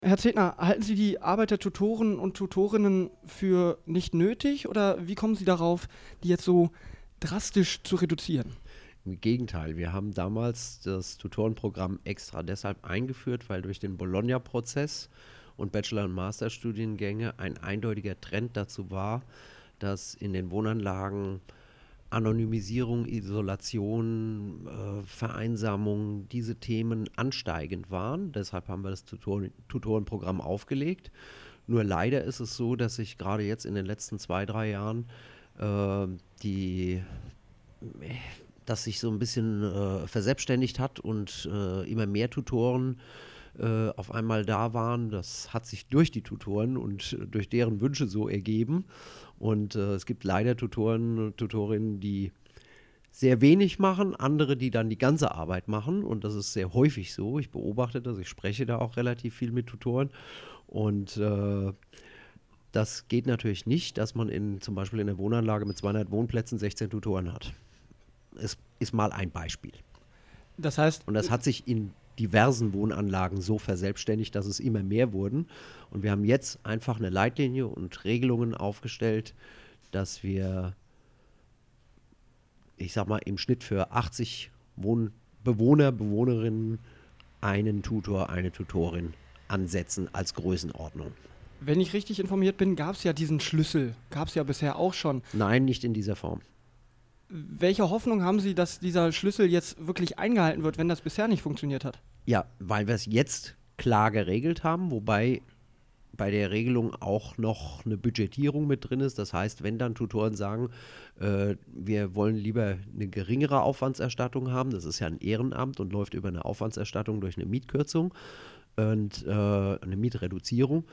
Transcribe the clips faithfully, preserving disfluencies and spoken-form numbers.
Herr Zedner, halten Sie die Arbeit der Tutoren und Tutorinnen für nicht nötig oder wie kommen Sie darauf, die jetzt so drastisch zu reduzieren? Im Gegenteil, wir haben damals das Tutorenprogramm extra deshalb eingeführt, weil durch den Bologna-Prozess und Bachelor- und Masterstudiengänge ein eindeutiger Trend dazu war, dass in den Wohnanlagen Anonymisierung, Isolation, äh, Vereinsamung, diese Themen ansteigend waren. Deshalb haben wir das Tutor- Tutorenprogramm aufgelegt. Nur leider ist es so, dass sich gerade jetzt in den letzten zwei, drei Jahren äh, die das sich so ein bisschen äh, verselbstständigt hat und äh, immer mehr Tutoren äh, auf einmal da waren. Das hat sich durch die Tutoren und äh, durch deren Wünsche so ergeben. Und äh, es gibt leider Tutoren und Tutorinnen, die sehr wenig machen, andere, die dann die ganze Arbeit machen. Und das ist sehr häufig so. Ich beobachte das, ich spreche da auch relativ viel mit Tutoren. Und äh, das geht natürlich nicht, dass man in, zum Beispiel in der Wohnanlage mit zweihundert Wohnplätzen sechzehn Tutoren hat. Es ist mal ein Beispiel. Das heißt, Und das hat sich in diversen Wohnanlagen so verselbstständigt, dass es immer mehr wurden. Und wir haben jetzt einfach eine Leitlinie und Regelungen aufgestellt, dass wir, ich sag mal, im Schnitt für achtzig Wohn- Bewohner, Bewohnerinnen einen Tutor, eine Tutorin ansetzen als Größenordnung. wenn ich richtig informiert bin, gab es ja diesen Schlüssel, gab es ja bisher auch schon. Nein, nicht in dieser Form. Welche Hoffnung haben Sie, dass dieser Schlüssel jetzt wirklich eingehalten wird, wenn das bisher nicht funktioniert hat? Ja, weil wir es jetzt klar geregelt haben, wobei bei der Regelung auch noch eine Budgetierung mit drin ist. Das heißt, wenn dann Tutoren sagen, äh, wir wollen lieber eine geringere Aufwandserstattung haben, das ist ja ein Ehrenamt und läuft über eine Aufwandserstattung durch eine Mietkürzung und äh, eine Mietreduzierung.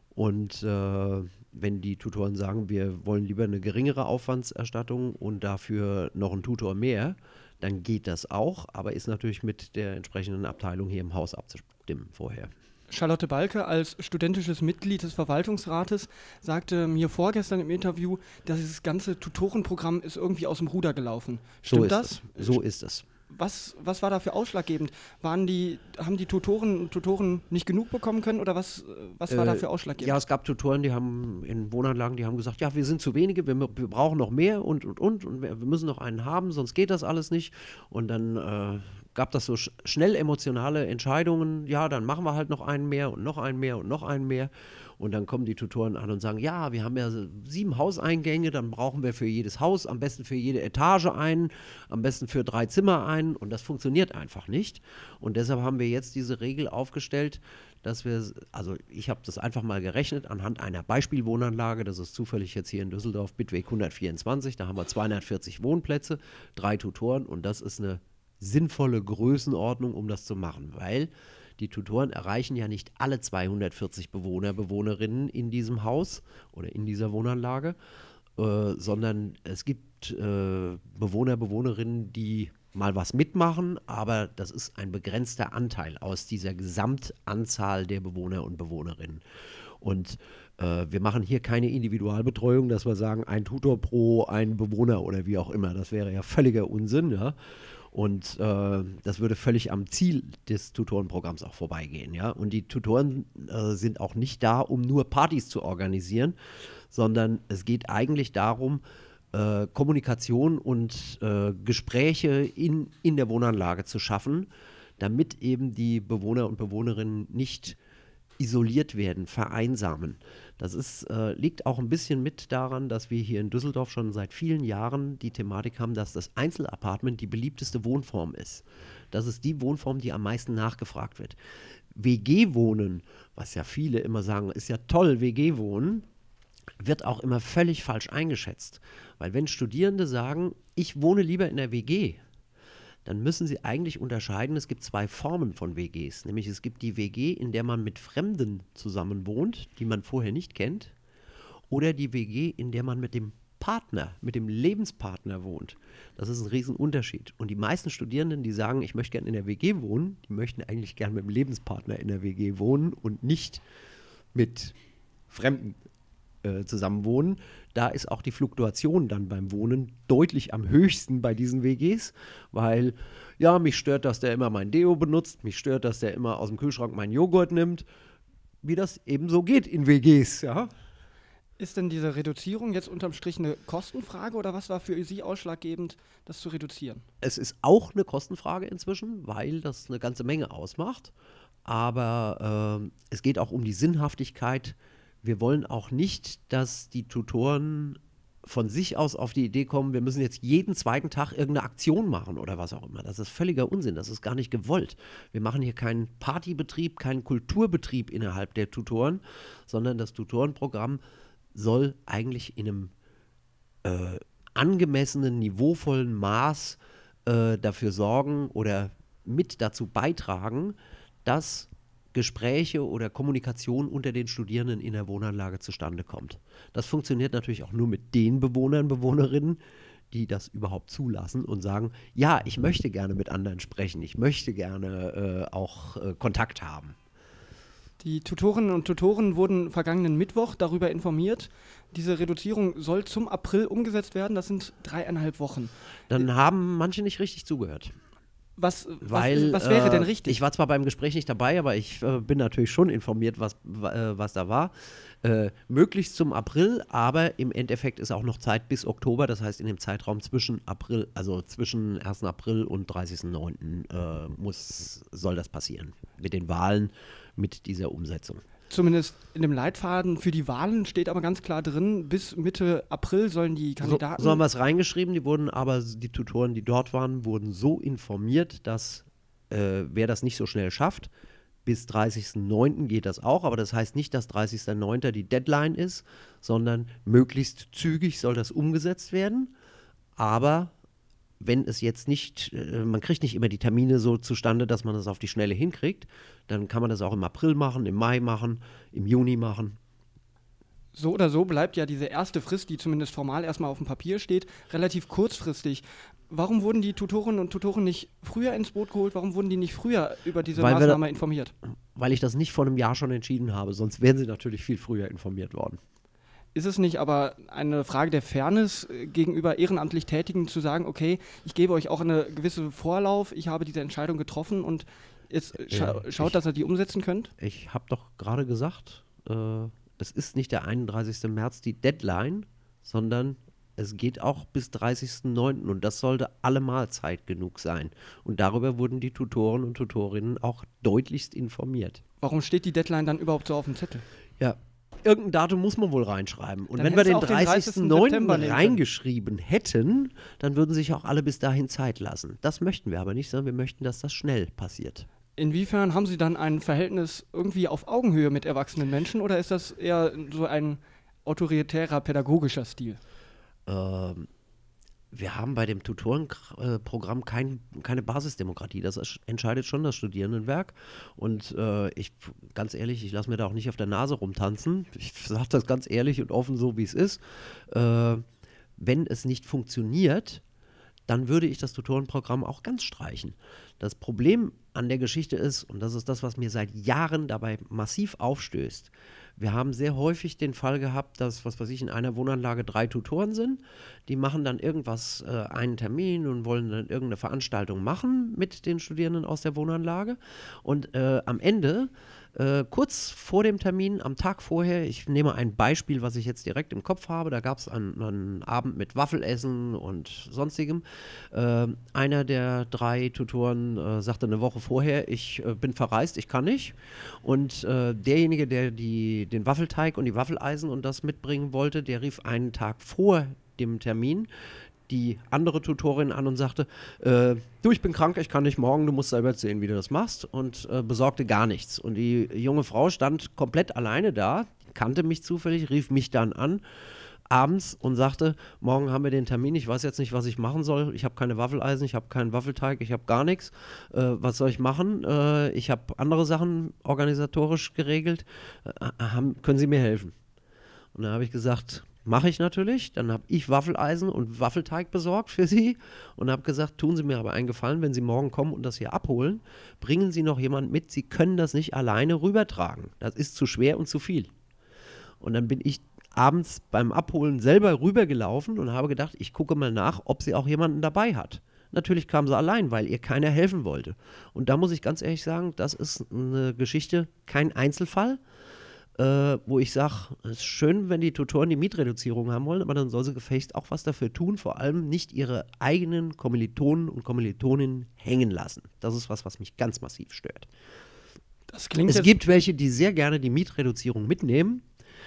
Und äh, wenn die Tutoren sagen, wir wollen lieber eine geringere Aufwandserstattung und dafür noch einen Tutor mehr, dann geht das auch, aber ist natürlich mit der entsprechenden Abteilung hier im Haus abzustimmen vorher. Charlotte Balke als studentisches Mitglied des Verwaltungsrates sagte mir vorgestern im Interview, dass dieses ganze Tutorenprogramm ist irgendwie aus dem Ruder gelaufen. So Stimmt ist das? es. So ist es. Was, was war dafür ausschlaggebend? Waren die, haben die Tutoren und Tutoren nicht genug bekommen können oder was, was war Äh, dafür ausschlaggebend? Ja, es gab Tutoren, die haben in Wohnanlagen, die haben gesagt, ja, wir sind zu wenige, wir, wir brauchen noch mehr und und und und wir wir müssen noch einen haben, sonst geht das alles nicht. Und dann äh, gab das so sch schnell emotionale Entscheidungen, ja, dann machen wir halt noch einen mehr und noch einen mehr und noch einen mehr. Und dann kommen die Tutoren an und sagen, ja, wir haben ja sieben Hauseingänge, dann brauchen wir für jedes Haus, am besten für jede Etage einen, am besten für drei Zimmer einen. Und das funktioniert einfach nicht. Und deshalb haben wir jetzt diese Regel aufgestellt, dass wir, also ich habe das einfach mal gerechnet anhand einer Beispielwohnanlage, das ist zufällig jetzt hier in Düsseldorf, Bitweg hundertvierundzwanzig, da haben wir zweihundertvierzig Wohnplätze, drei Tutoren und das ist eine sinnvolle Größenordnung, um das zu machen, weil die Tutoren erreichen ja nicht alle zweihundertvierzig Bewohner, Bewohnerinnen in diesem Haus oder in dieser Wohnanlage, äh, sondern es gibt äh, Bewohner, Bewohnerinnen, die mal was mitmachen, aber das ist ein begrenzter Anteil aus dieser Gesamtanzahl der Bewohner und Bewohnerinnen. Und äh, wir machen hier keine Individualbetreuung, dass wir sagen, ein Tutor pro einen Bewohner oder wie auch immer. Das wäre ja völliger Unsinn, ja. Und äh, das würde völlig am Ziel des Tutorenprogramms auch vorbeigehen, ja. Und die Tutoren äh, sind auch nicht da, um nur Partys zu organisieren, sondern es geht eigentlich darum, äh, Kommunikation und äh, Gespräche in, in der Wohnanlage zu schaffen, damit eben die Bewohner und Bewohnerinnen nicht isoliert werden, vereinsamen. Das ist, äh, liegt auch ein bisschen mit daran, dass wir hier in Düsseldorf schon seit vielen Jahren die Thematik haben, dass das Einzelapartment die beliebteste Wohnform ist. Das ist die Wohnform, die am meisten nachgefragt wird. W G-Wohnen, was ja viele immer sagen, ist ja toll, W G-Wohnen, wird auch immer völlig falsch eingeschätzt. Weil wenn Studierende sagen, ich wohne lieber in der W G, dann müssen sie eigentlich unterscheiden, es gibt zwei Formen von W Gs. Nämlich es gibt die W G, in der man mit Fremden zusammen wohnt, die man vorher nicht kennt, oder die W G, in der man mit dem Partner, mit dem Lebenspartner wohnt. Das ist ein Riesenunterschied. Und die meisten Studierenden, die sagen, ich möchte gerne in der W G wohnen, die möchten eigentlich gerne mit dem Lebenspartner in der W G wohnen und nicht mit Fremden äh, zusammen wohnen. Da ist auch die Fluktuation dann beim Wohnen deutlich am höchsten bei diesen W Gs, weil, ja, mich stört, dass der immer mein Deo benutzt, mich stört, dass der immer aus dem Kühlschrank meinen Joghurt nimmt. wie das eben so geht in W Gs, ja. Ist denn diese Reduzierung jetzt unterm Strich eine Kostenfrage oder was war für Sie ausschlaggebend, das zu reduzieren? Es ist auch eine Kostenfrage inzwischen, weil das eine ganze Menge ausmacht. Aber äh, es geht auch um die Sinnhaftigkeit. Wir wollen auch nicht, dass die Tutoren von sich aus auf die Idee kommen, wir müssen jetzt jeden zweiten Tag irgendeine Aktion machen oder was auch immer. Das ist völliger Unsinn, das ist gar nicht gewollt. Wir machen hier keinen Partybetrieb, keinen Kulturbetrieb innerhalb der Tutoren, sondern das Tutorenprogramm soll eigentlich in einem äh, angemessenen, niveauvollen Maß äh, dafür sorgen oder mit dazu beitragen, dass Gespräche oder Kommunikation unter den Studierenden in der Wohnanlage zustande kommt. Das funktioniert natürlich auch nur mit den Bewohnern, Bewohnerinnen, die das überhaupt zulassen und sagen, ja, ich möchte gerne mit anderen sprechen, ich möchte gerne äh, auch äh, Kontakt haben. Die Tutorinnen und Tutoren wurden vergangenen Mittwoch darüber informiert, diese Reduzierung soll zum April umgesetzt werden, das sind dreieinhalb Wochen. Dann haben manche nicht richtig zugehört. Was, Weil, was, was wäre äh, denn richtig? Ich war zwar beim Gespräch nicht dabei, aber ich äh, bin natürlich schon informiert, was, äh, was da war. Äh, möglichst zum April, aber im Endeffekt ist auch noch Zeit bis Oktober, das heißt in dem Zeitraum zwischen April, also zwischen ersten April und dreißigsten neunten Äh, muss, soll das passieren. Mit den Wahlen, mit dieser Umsetzung. Zumindest in dem Leitfaden für die Wahlen steht aber ganz klar drin, bis Mitte April sollen die Kandidaten... So, so haben wir es reingeschrieben, die wurden aber, die Tutoren, die dort waren, wurden so informiert, dass äh, wer das nicht so schnell schafft, bis dreißigsten neunten geht das auch, aber das heißt nicht, dass dreißigsten neunten die Deadline ist, sondern möglichst zügig soll das umgesetzt werden, aber wenn es jetzt nicht, äh, man kriegt nicht immer die Termine so zustande, dass man das auf die Schnelle hinkriegt, dann kann man das auch im April machen, im Mai machen, im Juni machen. So oder so bleibt ja diese erste Frist, die zumindest formal erstmal auf dem Papier steht, relativ kurzfristig. Warum wurden die Tutorinnen und Tutoren nicht früher ins Boot geholt? Warum wurden die nicht früher über diese Weil Maßnahme wir, informiert? Weil ich das nicht vor einem Jahr schon entschieden habe, sonst wären sie natürlich viel früher informiert worden. Ist es nicht aber eine Frage der Fairness äh, gegenüber ehrenamtlich Tätigen zu sagen, okay, ich gebe euch auch eine gewisse Vorlauf, ich habe diese Entscheidung getroffen und jetzt scha- Ja, schaut, ich, dass ihr die umsetzen könnt? Ich habe doch gerade gesagt, äh, es ist nicht der einunddreißigsten März die Deadline, sondern es geht auch bis dreißigsten neunten und das sollte allemal Zeit genug sein. Und darüber wurden die Tutoren und Tutorinnen auch deutlichst informiert. Warum steht die Deadline dann überhaupt so auf dem Zettel? Ja, irgendein Datum muss man wohl reinschreiben. Und Dann wenn wir den hättest du auch den dreißigsten dreißigsten neunten September nehmen können. reingeschrieben hätten, dann würden sich auch alle bis dahin Zeit lassen. Das möchten wir aber nicht, sondern wir möchten, dass das schnell passiert. Inwiefern haben Sie dann ein Verhältnis irgendwie auf Augenhöhe mit erwachsenen Menschen oder ist das eher so ein autoritärer pädagogischer Stil? Ähm, wir haben bei dem Tutorenprogramm kein, keine Basisdemokratie. Das entscheidet schon das Studierendenwerk. Und äh, ich, ganz ehrlich, ich lasse mir da auch nicht auf der Nase rumtanzen. Ich sage das ganz ehrlich und offen, so wie es ist. Äh, wenn es nicht funktioniert, dann würde ich das Tutorenprogramm auch ganz streichen. Das Problem an der Geschichte ist, und das ist das, was mir seit Jahren dabei massiv aufstößt, wir haben sehr häufig den Fall gehabt, dass, was weiß ich, in einer Wohnanlage drei Tutoren sind, die machen dann irgendwas, äh, einen Termin und wollen dann irgendeine Veranstaltung machen mit den Studierenden aus der Wohnanlage und äh, am Ende, äh, kurz vor dem Termin, am Tag vorher, ich nehme ein Beispiel, was ich jetzt direkt im Kopf habe, da gab es einen, einen Abend mit Waffelessen und sonstigem. Äh, einer der drei Tutoren äh, sagte eine Woche vorher, ich äh, bin verreist, ich kann nicht. Und äh, derjenige, der die, den Waffelteig und die Waffeleisen und das mitbringen wollte, der rief einen Tag vor dem Termin die andere Tutorin an und sagte, äh, du, ich bin krank, ich kann nicht morgen, du musst selber sehen, wie du das machst und äh, besorgte gar nichts. Und die junge Frau stand komplett alleine da, kannte mich zufällig, rief mich dann an, abends und sagte, morgen haben wir den Termin, ich weiß jetzt nicht, was ich machen soll, ich habe keine Waffeleisen, ich habe keinen Waffelteig, ich habe gar nichts, äh, was soll ich machen? Äh, ich habe andere Sachen organisatorisch geregelt, äh, haben, können Sie mir helfen? Und dann habe ich gesagt, mache ich natürlich, dann habe ich Waffeleisen und Waffelteig besorgt für Sie und habe gesagt, tun Sie mir aber einen Gefallen, wenn Sie morgen kommen und das hier abholen, bringen Sie noch jemanden mit, Sie können das nicht alleine rübertragen, das ist zu schwer und zu viel. Und dann bin ich abends beim Abholen selber rübergelaufen und habe gedacht, ich gucke mal nach, ob sie auch jemanden dabei hat. Natürlich kam sie allein, weil ihr keiner helfen wollte. Und da muss ich ganz ehrlich sagen, das ist eine Geschichte, kein Einzelfall, äh, wo ich sage, es ist schön, wenn die Tutoren die Mietreduzierung haben wollen, aber dann soll sie gefälligst auch was dafür tun, vor allem nicht ihre eigenen Kommilitonen und Kommilitoninnen hängen lassen. Das ist was, was mich ganz massiv stört. Das klingt es jetzt gibt welche, die sehr gerne die Mietreduzierung mitnehmen,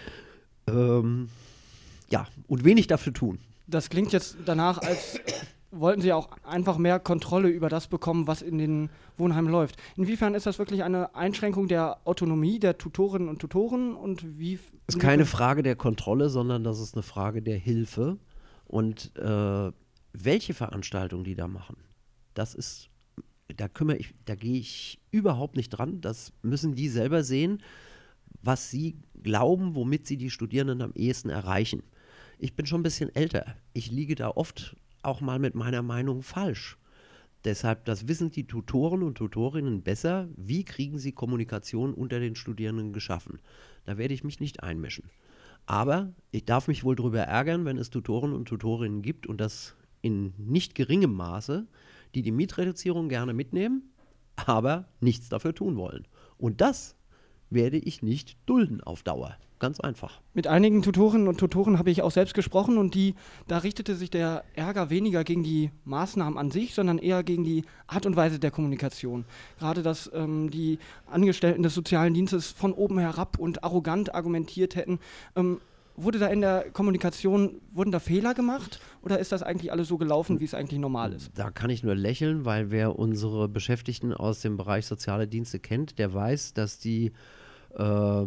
ähm, ja, und wenig dafür tun. Das klingt jetzt danach, als wollten Sie auch einfach mehr Kontrolle über das bekommen, was in den Wohnheimen läuft. Inwiefern ist das wirklich eine Einschränkung der Autonomie der Tutorinnen und Tutoren? Und wie das ist keine Frage der Kontrolle, sondern das ist eine Frage der Hilfe. Und äh, welche Veranstaltungen die da machen, das ist, da kümmere ich, da gehe ich überhaupt nicht dran. Das müssen die selber sehen, was sie glauben, womit sie die Studierenden am ehesten erreichen. Ich bin schon ein bisschen älter. Ich liege da oft auch mal mit meiner Meinung falsch. Deshalb, das wissen die Tutoren und Tutorinnen besser, wie kriegen sie Kommunikation unter den Studierenden geschaffen. Da werde ich mich nicht einmischen. Aber ich darf mich wohl darüber ärgern, wenn es Tutoren und Tutorinnen gibt und das in nicht geringem Maße, die die Mietreduzierung gerne mitnehmen, aber nichts dafür tun wollen. Und das werde ich nicht dulden auf Dauer. Ganz einfach. Mit einigen Tutorinnen und Tutoren habe ich auch selbst gesprochen und die, da richtete sich der Ärger weniger gegen die Maßnahmen an sich, sondern eher gegen die Art und Weise der Kommunikation. Gerade, dass ähm, die Angestellten des sozialen Dienstes von oben herab und arrogant argumentiert hätten. Ähm, wurde da in der Kommunikation, wurden da Fehler gemacht oder ist das eigentlich alles so gelaufen, wie es eigentlich normal ist? Da kann ich nur lächeln, weil wer unsere Beschäftigten aus dem Bereich soziale Dienste kennt, der weiß, dass die äh,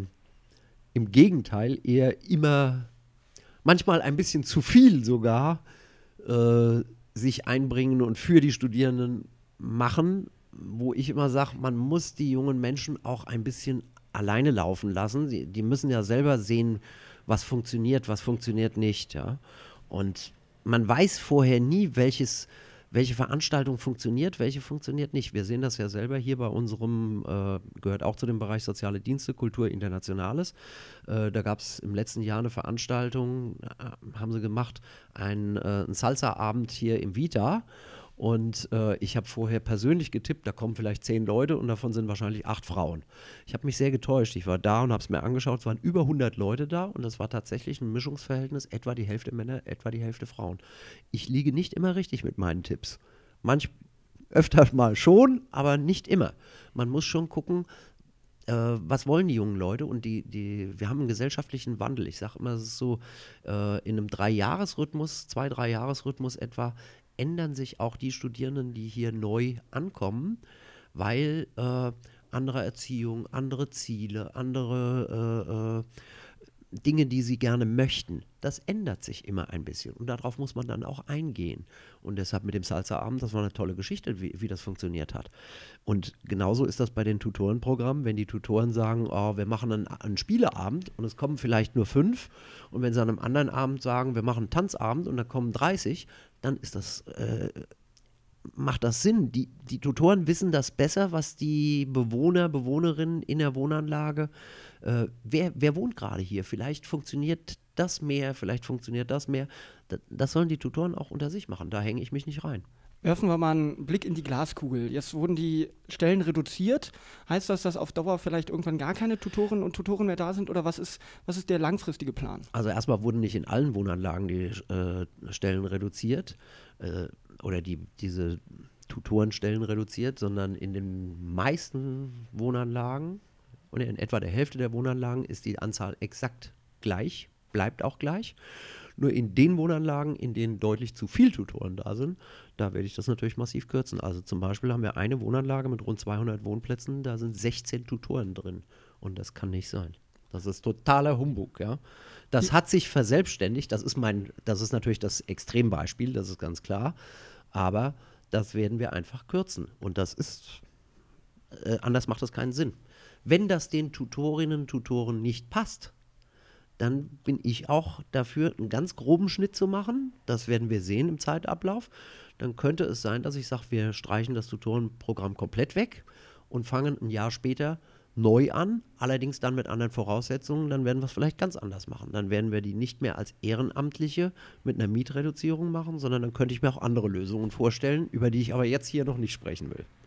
im Gegenteil eher immer, manchmal ein bisschen zu viel sogar, äh, sich einbringen und für die Studierenden machen, wo ich immer sage, man muss die jungen Menschen auch ein bisschen alleine laufen lassen. Die, die müssen ja selber sehen, was funktioniert, was funktioniert nicht. Ja? Und man weiß vorher nie, welches welche Veranstaltung funktioniert, welche funktioniert nicht. Wir sehen das ja selber hier bei unserem, äh, gehört auch zu dem Bereich Soziale Dienste, Kultur Internationales. Äh, da gab es im letzten Jahr eine Veranstaltung, äh, haben sie gemacht, ein, äh, ein Salsa-Abend hier im Vita. Und äh, ich habe vorher persönlich getippt, da kommen vielleicht zehn Leute und davon sind wahrscheinlich acht Frauen. Ich habe mich sehr getäuscht. Ich war da und habe es mir angeschaut. Es waren über hundert Leute da und das war tatsächlich ein Mischungsverhältnis, etwa die Hälfte Männer, etwa die Hälfte Frauen. Ich liege nicht immer richtig mit meinen Tipps. Manch öfter mal schon, aber nicht immer. Man muss schon gucken, äh, was wollen die jungen Leute und die, die, wir haben einen gesellschaftlichen Wandel. Ich sage immer, es ist so äh, in einem Drei-Jahres-Rhythmus, zwei-, Drei-Jahres-Rhythmus etwa, ändern sich auch die Studierenden, die hier neu ankommen, weil äh, andere Erziehung, andere Ziele, andere äh, äh, Dinge, die sie gerne möchten, das ändert sich immer ein bisschen und darauf muss man dann auch eingehen. Und deshalb mit dem Salsa-Abend, das war eine tolle Geschichte, wie, wie das funktioniert hat. Und genauso ist das bei den Tutorenprogrammen, wenn die Tutoren sagen, oh, wir machen einen, einen Spieleabend und es kommen vielleicht nur fünf und wenn sie an einem anderen Abend sagen, wir machen einen Tanzabend und da kommen dreißig, dann ist das, äh, macht das Sinn. Die, die Tutoren wissen das besser, was die Bewohner, Bewohnerinnen in der Wohnanlage, äh, wer, wer wohnt gerade hier? Vielleicht funktioniert das mehr, vielleicht funktioniert das mehr. Das, das sollen die Tutoren auch unter sich machen, da hänge ich mich nicht rein. Werfen wir mal einen Blick in die Glaskugel. Jetzt wurden die Stellen reduziert. Heißt das, dass auf Dauer vielleicht irgendwann gar keine Tutoren und Tutoren mehr da sind? Oder was ist, was ist der langfristige Plan? Also erstmal wurden nicht in allen Wohnanlagen die äh, Stellen reduziert äh, oder die, diese Tutorenstellen reduziert, sondern in den meisten Wohnanlagen und in etwa der Hälfte der Wohnanlagen ist die Anzahl exakt gleich, bleibt auch gleich. Nur in den Wohnanlagen, in denen deutlich zu viel Tutoren da sind, da werde ich das natürlich massiv kürzen. Also zum Beispiel haben wir eine Wohnanlage mit rund zweihundert Wohnplätzen, da sind sechzehn Tutoren drin. Und das kann nicht sein. Das ist totaler Humbug, ja. Das hat sich verselbstständigt, das ist mein, das ist natürlich das Extrembeispiel, das ist ganz klar. Aber das werden wir einfach kürzen. Und das ist, äh, anders macht das keinen Sinn. Wenn das den Tutorinnen und Tutoren nicht passt, dann bin ich auch dafür, einen ganz groben Schnitt zu machen. Das werden wir sehen im Zeitablauf. Dann könnte es sein, dass ich sage, wir streichen das Tutorenprogramm komplett weg und fangen ein Jahr später neu an, allerdings dann mit anderen Voraussetzungen. Dann werden wir es vielleicht ganz anders machen. Dann werden wir die nicht mehr als Ehrenamtliche mit einer Mietreduzierung machen, sondern dann könnte ich mir auch andere Lösungen vorstellen, über die ich aber jetzt hier noch nicht sprechen will.